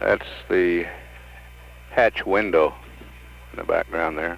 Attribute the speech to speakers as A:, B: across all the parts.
A: That's the hatch window in the background there.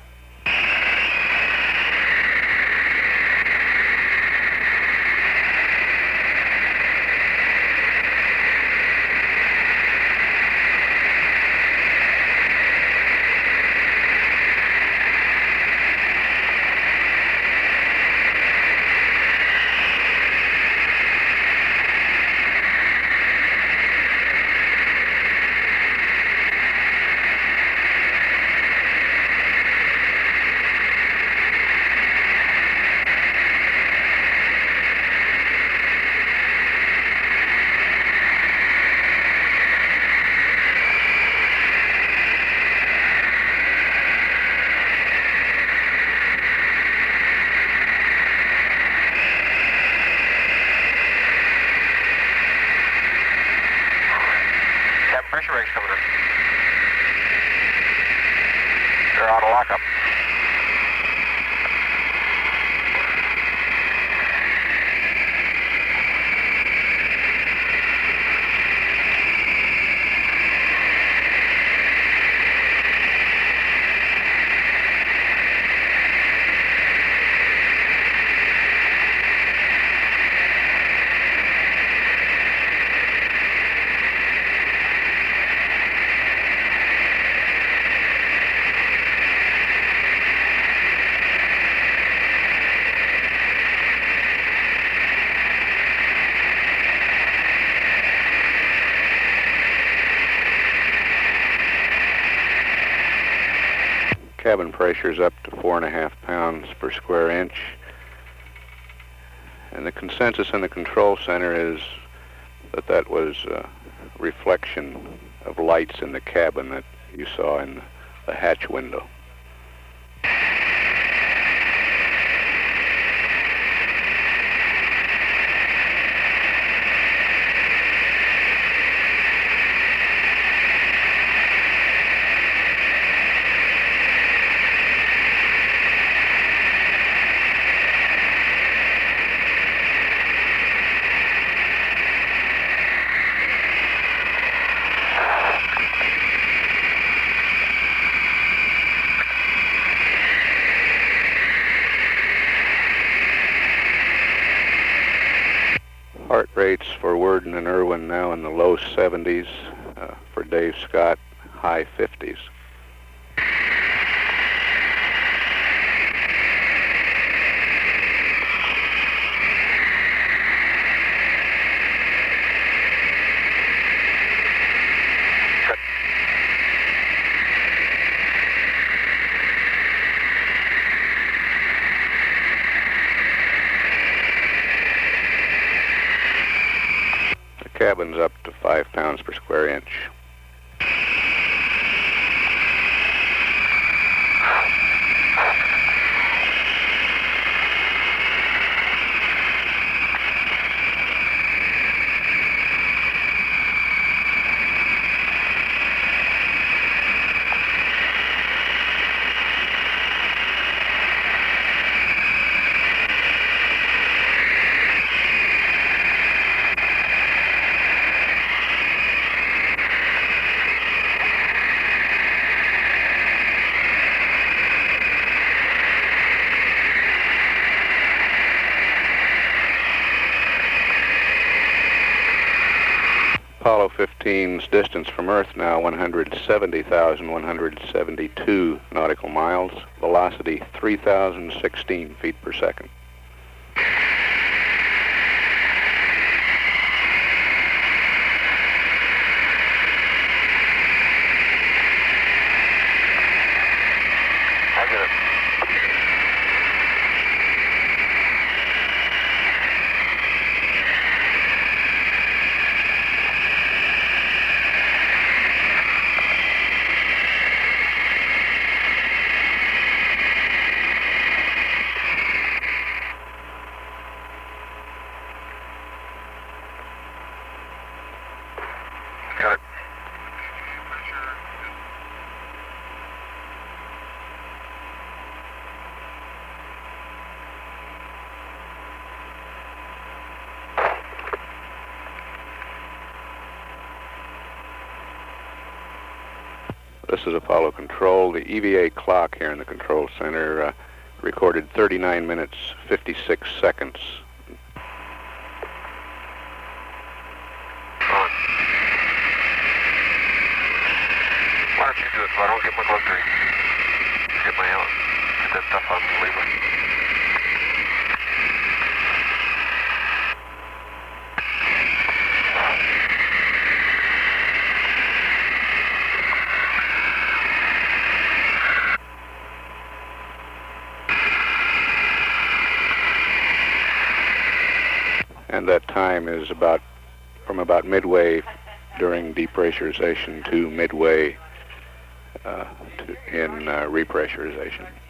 B: Pressure brakes coming in. They're out of lockup.
A: Cabin pressure's up to 4.5 pounds per square inch. And the consensus in the control center is that that was a reflection of lights in the cabin that you saw in the hatch window. Heart rates for Worden and Irwin now in the low 70s, for Dave Scott, high 50s. Cabin's up to 5 pounds per square inch. Apollo 15's distance from Earth now 170,172 nautical miles, velocity 3,016 feet per second. This is Apollo Control. The EVA clock here in the control center recorded 39 minutes, 56 seconds.
B: Why don't you do it so I don't get my glossary? Get my out. Get that stuff on the lever.
A: And that time is from about midway during depressurization to midway in repressurization.